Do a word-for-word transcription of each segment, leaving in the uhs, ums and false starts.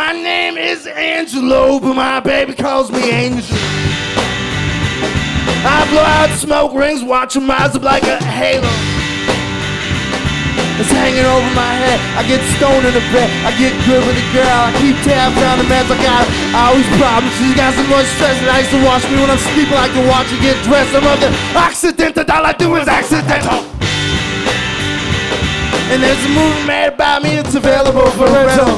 My name is Angelo, but my baby calls me Angel. I blow out smoke rings, watch them rise up like a halo. It's hanging over my head. I get stoned in the bed. I get good with the girl. I keep tabs on the meds. I got always problems. She's got some more stress and I used to watch me when I'm sleeping. I like to watch her get dressed. I'm of the accidental. All I do is accidental. And there's a movie made about me. It's available for rental.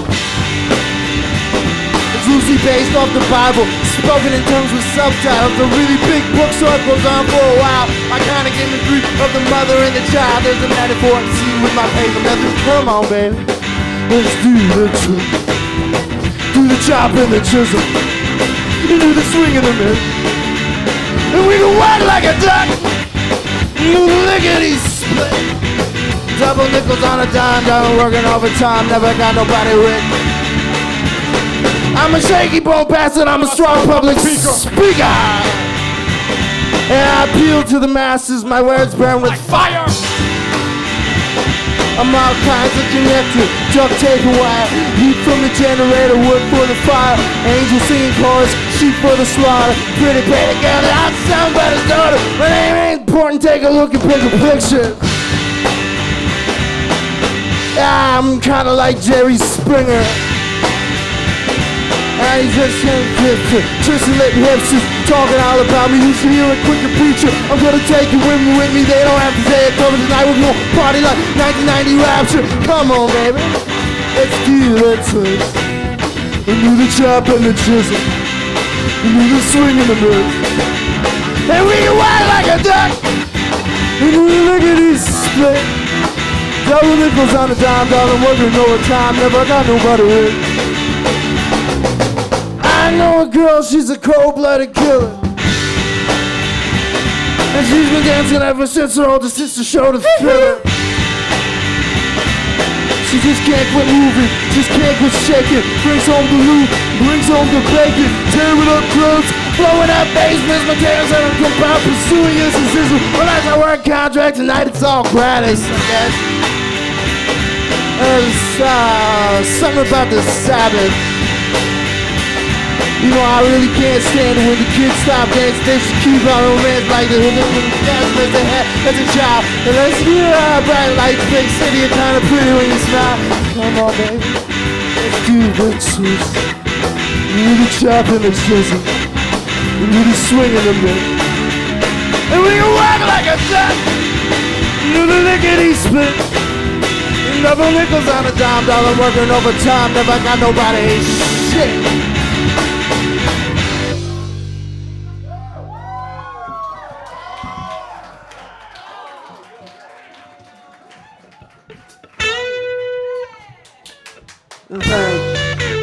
It's loosely based off the Bible, spoken in tongues with subtitles. A really big book, so it goes on for a while. I kinda give me grief of the mother and the child. There's a metaphor I see with my paper method. Come on, baby, let's do the trick. Do the chop and the chisel. You do the swing and the miss. And we can whack like a duck. You lickety split. Double nickels on a dime, done working overtime. Never got nobody with. I'm a shaky bone bastard, I'm a strong public speaker. And I appeal to the masses, my words burn with fire. I'm all kinds of connected, duct tape and wire. Heat from the generator, wood for the fire. Angel singing chorus, sheep for the slaughter. Pretty pretty girl, I'm somebody's daughter. My name ain't important, take a look and pick a picture. I'm kinda like Jerry Springer. I ain't just can't picture. Tristan let me hipsters talking all about me. You should hear a quicker preacher. I'm gonna take you with me, with me. They don't have to say it. Cover tonight, we're gonna party like nineteen ninety Rapture. Come on, baby. Let's do the twist. And do the chop and the chisel. And do the swing and the miss. And we can whack like a duck. And do the lickety split. Double nickels on a dime, darling, working overtime. Never got nobody with. I know a girl, she's a cold-blooded killer. And she's been dancing ever since her older sister showed a thriller. She just can't quit moving, just can't quit shaking. Brings home the loot, brings home the bacon. Tearing up clubs, blowing up basements. My tails are compound, pursuing us and sizzle. Well, as I work contract tonight, it's all gratis, I guess. There's uh, something about the Sabbath. You know, I really can't stand it when the kids stop dancing. They should keep on romance like the hood when the dance as they had as a child. And let's get our bright lights, big city, you're kinda pretty when you smile. Come on, baby, let's do the twist. You do the chop and the chisel. You do the swing and the miss. And we can whack like a duck. You do the lickety split. Double nickels on a dime, dollar working overtime. Never got nobody shit. Thanks.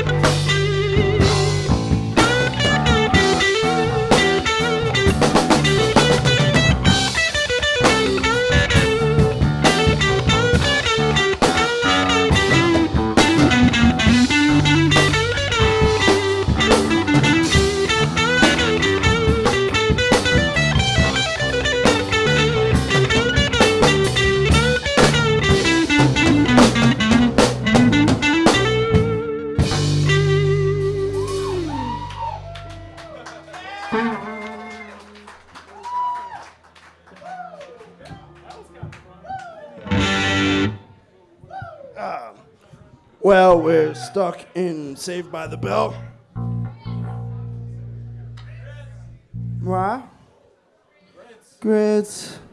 Well, we're stuck in Saved by the Bell. What? Grits.